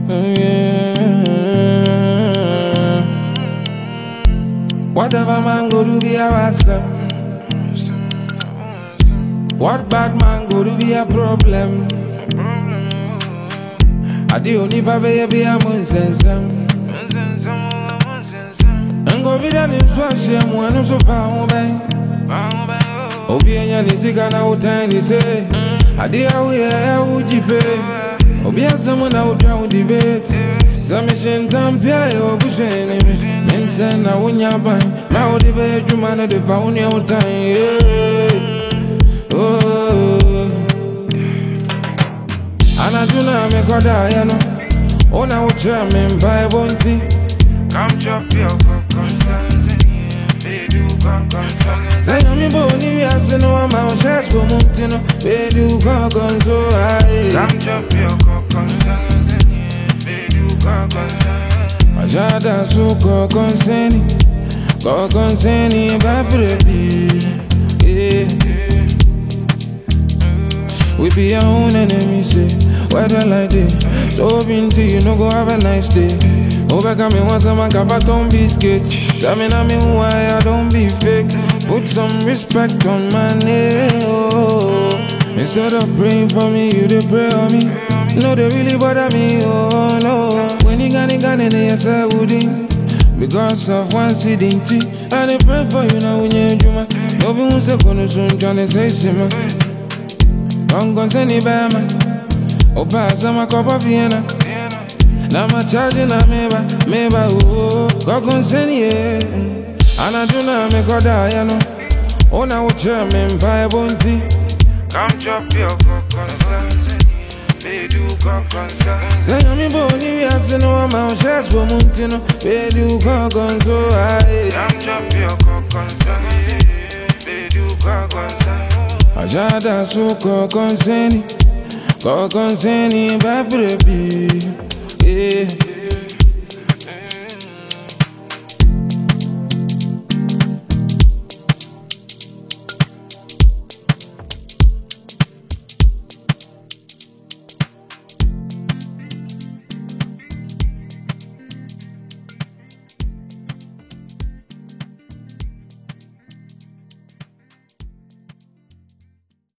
Whatever man go to be a awesome. What bad man go to be a problem? I the only baby be a monsensum. And go be done in swash him one of so pound bang. Obi and Yanisiga now tiny say, I dear we are would you pay? Obi and someone out drown debate. Submission Tampia or Bushen, and send a winya bang. Now the bedroom and the found your time. Oh, and I do not make a diana. Oh, now German by Bonti. Come chop your concerns and they do concerns. I am in Bonnie, I say no amount, just for Montino. They do concerns. Come chop your concerns and they do concerns. I just so concerning, baby. We be our own enemies, say, weather like this. So binti, you no go have a nice day. Overcome me once a man don't biscuit. Tell me why I don't be fake. Put some respect on my name. Oh. Instead of praying for me, you dey pray on me. No, they really bother me. Oh no. When you got it, they say wouldn't. Because of one sitting tea. And they pray for you now when you're Juma. No one say gonna soon trying to say simmer. I'm gonna send it back, man. Oh, pass my cup of Vienna. Now my charging, maybe, oh, God gonna send it. And I do not make a diana. Oh, now what German by Bonti. Come chop your concerns. They do concerns. Then I'm in Bonnie, I say no amount, just for Montino. They do concerns. Come chop your concerns. They do concerns. Ajada so concerning, baby.